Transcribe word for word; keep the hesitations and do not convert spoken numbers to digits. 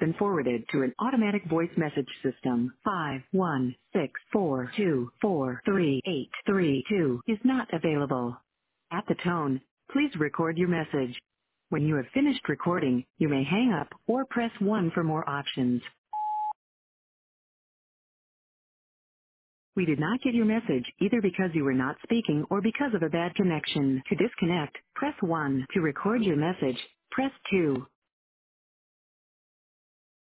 been forwarded to an automatic voice message system. five one six four two four three eight three two is not available. At the tone, please record your message. When you have finished recording, you may hang up or press one for more options. We did not get your message either because you were not speaking or because of a bad connection. To disconnect, press one. To record your message, press two.